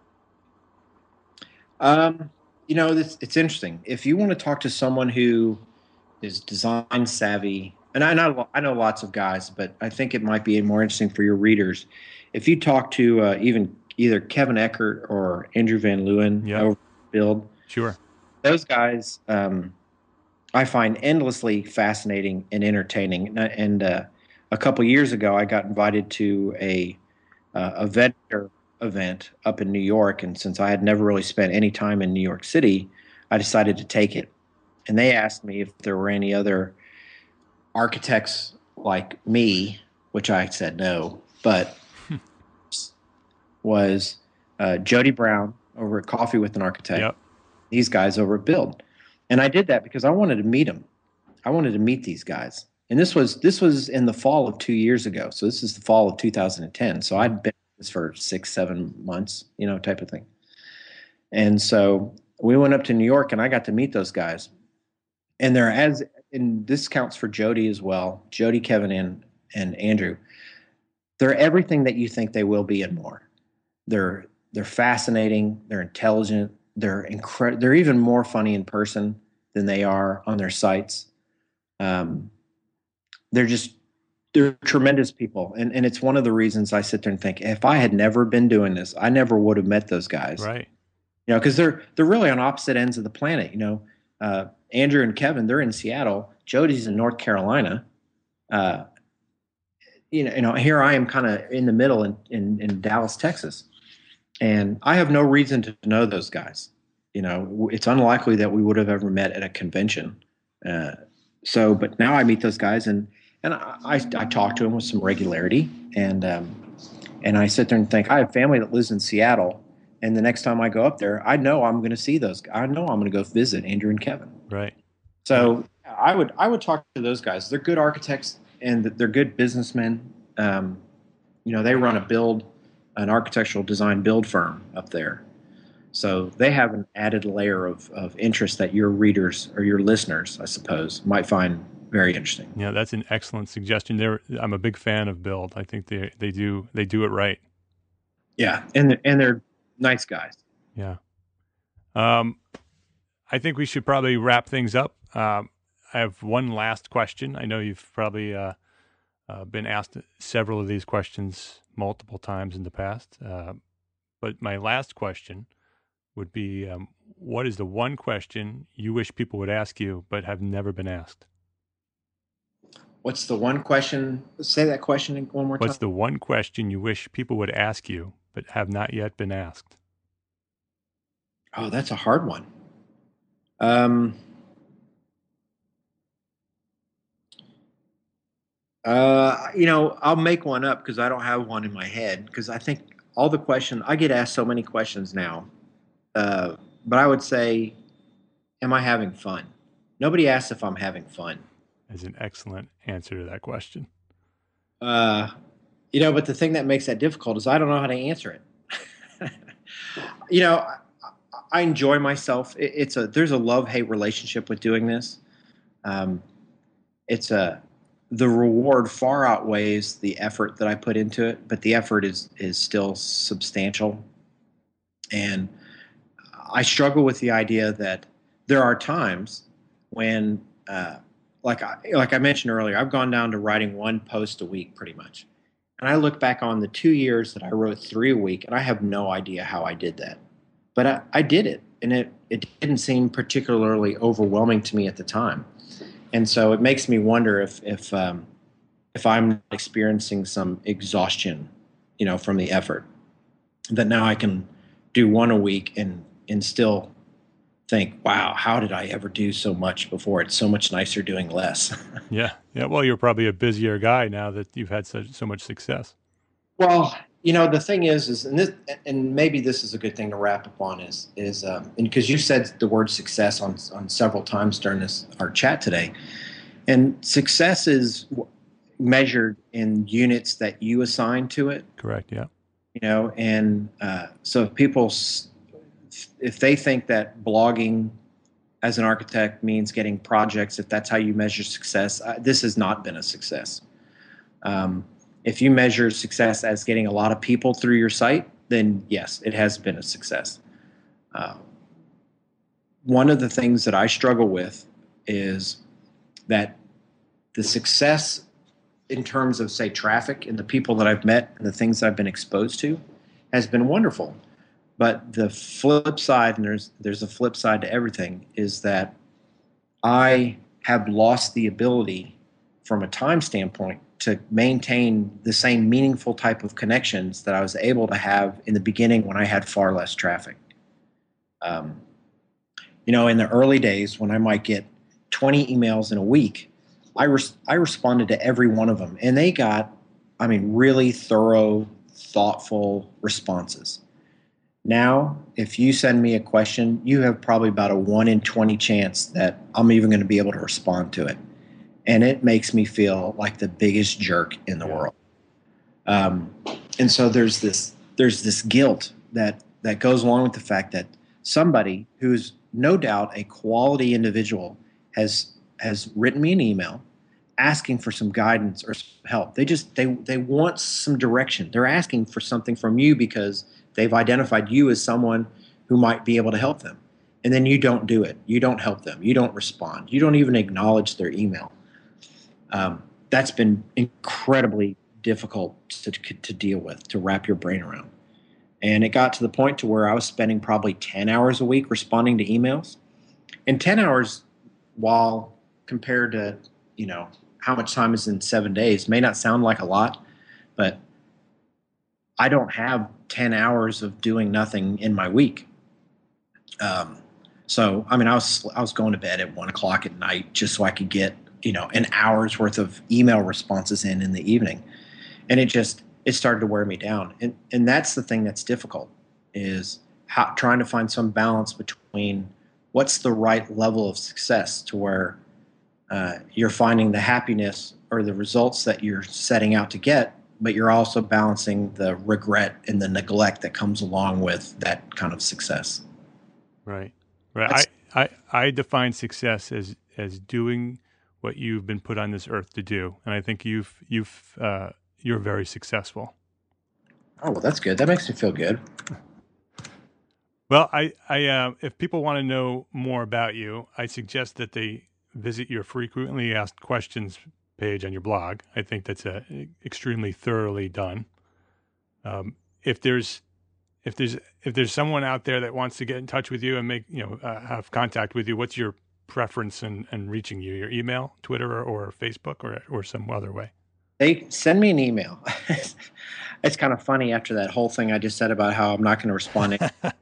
Um, you know, it's, it's interesting. If you want to talk to someone who is design savvy, and I know I know lots of guys, but I think it might be more interesting for your readers if you talk to uh, even either Kevin Eckert or Andrew Van Leeuwen yep. over Build. Sure. Those guys. Um, I find endlessly fascinating and entertaining. And uh, a couple years ago, I got invited to a uh, a vendor event up in New York, and since I had never really spent any time in New York City, I decided to take it. And they asked me if there were any other architects like me, which I said no, but was uh, Jody Brown over at Coffee with an Architect, Yep. these guys over at Build. And I did that because I wanted to meet them. I wanted to meet these guys. And this was this was in the fall of two years ago. So this is the fall of two thousand ten. So I'd been this for six, seven months, you know, type of thing. And so we went up to New York, and I got to meet those guys. And they're as and this counts for Jody as well. Jody, Kevin, and and Andrew. They're everything that you think they will be and more. They're they're fascinating. They're intelligent. They're incredible. They're even more funny in person than they are on their sites. Um, they're just they're tremendous people, and and it's one of the reasons I sit there and think, if I had never been doing this, I never would have met those guys. Right. You know, because they're they're really on opposite ends of the planet. You know, uh, Andrew and Kevin, they're in Seattle. Jody's in North Carolina. Uh, you know, you know, here I am, kind of in the middle in, in in Dallas, Texas, and I have no reason to know those guys. You know, it's unlikely that we would have ever met at a convention. Uh, so, but now I meet those guys, and and I I, I talk to them with some regularity, and um, and I sit there and think, I have family that lives in Seattle, and the next time I go up there, I know I'm going to see those. I know I'm going to go visit Andrew and Kevin. Right. So I would I would talk to those guys. They're good architects and they're good businessmen. Um, you know, they run a build, an architectural design build firm up there. So they have an added layer of, of interest that your readers or your listeners, I suppose, might find very interesting. Yeah, that's an excellent suggestion. There, I'm a big fan of Build. I think they they do they do it right. Yeah, and they're, and they're nice guys. Yeah. Um, I think we should probably wrap things up. Um, I have one last question. I know you've probably uh, uh, been asked several of these questions multiple times in the past, uh, but my last question would be, um, what is the one question you wish people would ask you but have never been asked? What's the one question? Say that question one more time. What's the one question you wish people would ask you but have not yet been asked? Oh, that's a hard one. Um, uh, you know, I'll make one up because I don't have one in my head, because I think all the questions, I get asked so many questions now. Uh, but I would say, am I having fun? Nobody asks if I'm having fun. Is an excellent answer to that question. Uh, you know, but the thing that makes that difficult is I don't know how to answer it. You know, I, I enjoy myself. It, it's a there's a love-hate relationship with doing this. Um, it's a the reward far outweighs the effort that I put into it, but the effort is is still substantial. And I struggle with the idea that there are times when, uh, like I, like I mentioned earlier, I've gone down to writing one post a week pretty much. And I look back on the two years that I wrote three a week, and I have no idea how I did that. But I, I did it, and it, it didn't seem particularly overwhelming to me at the time. And so it makes me wonder if if um, if I'm experiencing some exhaustion, you know, from the effort, that now I can do one a week and and still think, wow, how did I ever do so much before? It's so much nicer doing less. Yeah. Yeah. Well, you're probably a busier guy now that you've had such, so much success. Well, you know, the thing is, is and this, and maybe this is a good thing to wrap up on is, is, um, and because you said the word success on, on several times during this, our chat today, and success is measured in units that you assign to it. Correct. Yeah. You know, and uh, so if people, if they think that blogging as an architect means getting projects, if that's how you measure success, uh, this has not been a success. Um, if you measure success as getting a lot of people through your site, then yes, it has been a success. Uh, one of the things that I struggle with is that the success in terms of, say, traffic and the people that I've met and the things I've been exposed to has been wonderful. But the flip side, and there's there's a flip side to everything, is that I have lost the ability from a time standpoint to maintain the same meaningful type of connections that I was able to have in the beginning when I had far less traffic. Um, you know, in the early days when I might get twenty emails in a week, I, res- I responded to every one of them. And they got, I mean, really thorough, thoughtful responses. Now, if you send me a question, you have probably about a one in twenty chance that I'm even going to be able to respond to it. And it makes me feel like the biggest jerk in the Yeah. world. Um, and so there's this there's this guilt that that goes along with the fact that somebody who's no doubt a quality individual has has written me an email asking for some guidance or some help. They just they they want some direction. They're asking for something from you because they've identified you as someone who might be able to help them. And then you don't do it. You don't help them. You don't respond. You don't even acknowledge their email. Um, that's been incredibly difficult to, to deal with, to wrap your brain around. And it got to the point to where I was spending probably ten hours a week responding to emails. And ten hours, while compared to, you know, how much time is in seven days, may not sound like a lot, but I don't have ten hours of doing nothing in my week. Um, so, I mean, I was I was going to bed at one o'clock at night just so I could get, you know, an hour's worth of email responses in in the evening. And it just, it started to wear me down. And, and that's the thing that's difficult, is how, trying to find some balance between what's the right level of success to where uh, you're finding the happiness or the results that you're setting out to get, but you're also balancing the regret and the neglect that comes along with that kind of success. Right. Right. I, I, I define success as, as doing what you've been put on this earth to do. And I think you've, you've, uh, you're very successful. Oh, well, that's good. That makes me feel good. Well, I, I, uh, if people want to know more about you, I suggest that they visit your frequently asked questions page on your blog. I think that's a, extremely thoroughly done. Um, if there's, if there's, if there's someone out there that wants to get in touch with you and make, you know, uh, have contact with you, what's your preference in, in reaching you? Your email, Twitter, or, or Facebook, or, or some other way? They send me an email. It's kind of funny after that whole thing I just said about how I'm not going to respond.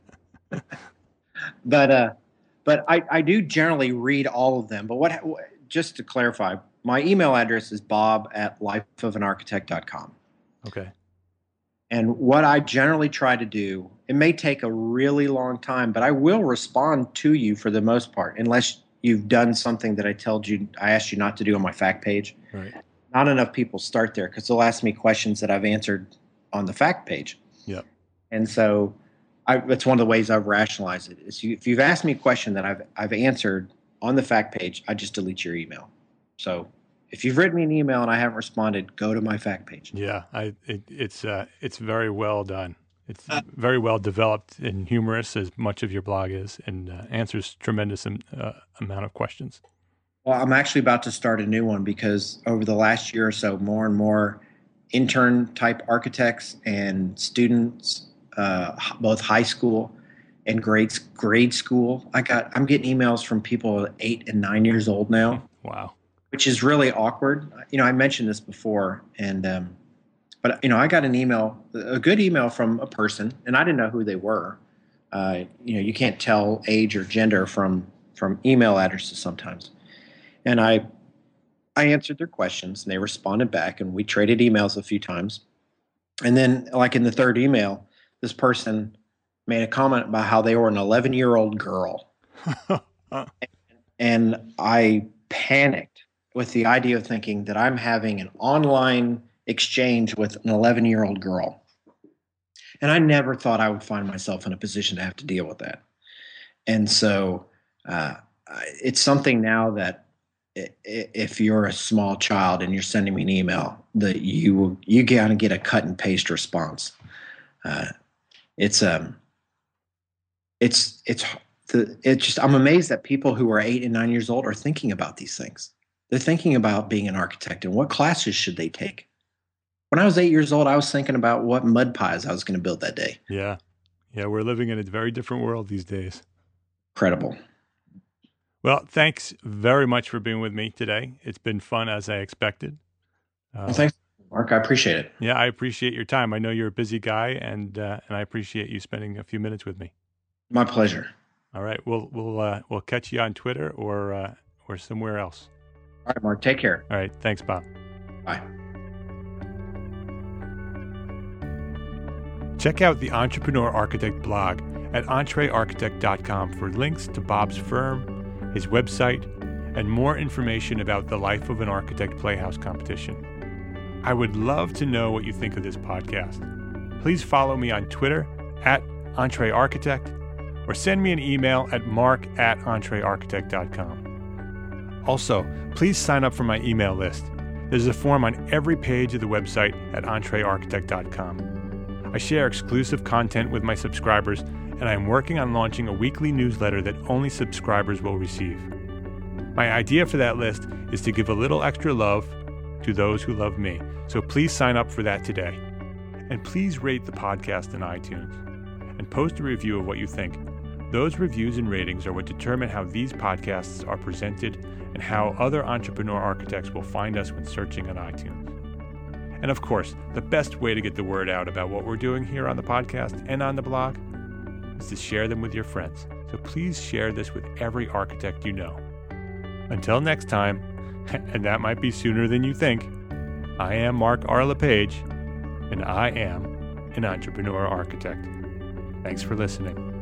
but uh, but I, I do generally read all of them. But what, just to clarify, my email address is bob at lifeofanarchitect dot com. Okay. And what I generally try to do, it may take a really long time, but I will respond to you for the most part, unless you've done something that I told you, I asked you not to do on my fact page. Right. Not enough people start there because they'll ask me questions that I've answered on the fact page. Yep. And so I, that's one of the ways I've rationalized it. Is you, if you've asked me a question that I've I've answered on the fact page, I just delete your email. So if you've written me an email and I haven't responded, go to my fact page. Yeah, I it, it's uh, it's very well done. It's uh, very well developed and humorous, as much of your blog is, and uh, answers tremendous um, uh, amount of questions. Well, I'm actually about to start a new one because over the last year or so, more and more intern type architects and students, uh, both high school and grade grade school, I got I'm getting emails from people eight and nine years old now. Wow. Which is really awkward. You know, I mentioned this before, and um, but you know, I got an email, a good email from a person, and I didn't know who they were. Uh, you know, you can't tell age or gender from from email addresses sometimes. And I, I answered their questions, and they responded back, and we traded emails a few times. And then, like in the third email, this person made a comment about how they were an eleven-year-old girl, and, and I panicked with the idea of thinking that I'm having an online exchange with an eleven-year-old girl. And I never thought I would find myself in a position to have to deal with that. And so uh, it's something now that if you're a small child and you're sending me an email, that you you gotta get a cut and paste response. Uh, it's um, it's it's the it's just I'm amazed that people who are eight and nine years old are thinking about these things. They're thinking about being an architect and what classes should they take. When I was eight years old, I was thinking about what mud pies I was going to build that day. Yeah, yeah, we're living in a very different world these days. Incredible. Well, thanks very much for being with me today. It's been fun as I expected. Uh, well, thanks, Mark. I appreciate it. Yeah, I appreciate your time. I know you're a busy guy, and uh, and I appreciate you spending a few minutes with me. My pleasure. All right, we'll we'll uh, we'll catch you on Twitter or uh, or somewhere else. All right, Mark. Take care. All right, thanks, Bob. Bye. Check out the Entrepreneur Architect blog at entree architect dot com for links to Bob's firm, his website, and more information about the Life of an Architect Playhouse competition. I would love to know what you think of this podcast. Please follow me on Twitter at EntreArchitect or send me an email at mark at entree architect dot com. Also, please sign up for my email list. There's a form on every page of the website at entree architect dot com. I share exclusive content with my subscribers, and I am working on launching a weekly newsletter that only subscribers will receive. My idea for that list is to give a little extra love to those who love me, so please sign up for that today. And please rate the podcast in iTunes and post a review of what you think. Those reviews and ratings are what determine how these podcasts are presented and how other entrepreneur architects will find us when searching on iTunes. And of course, the best way to get the word out about what we're doing here on the podcast and on the blog is to share them with your friends. So please share this with every architect you know. Until next time, and that might be sooner than you think, I am Mark R. LePage, and I am an entrepreneur architect. Thanks for listening.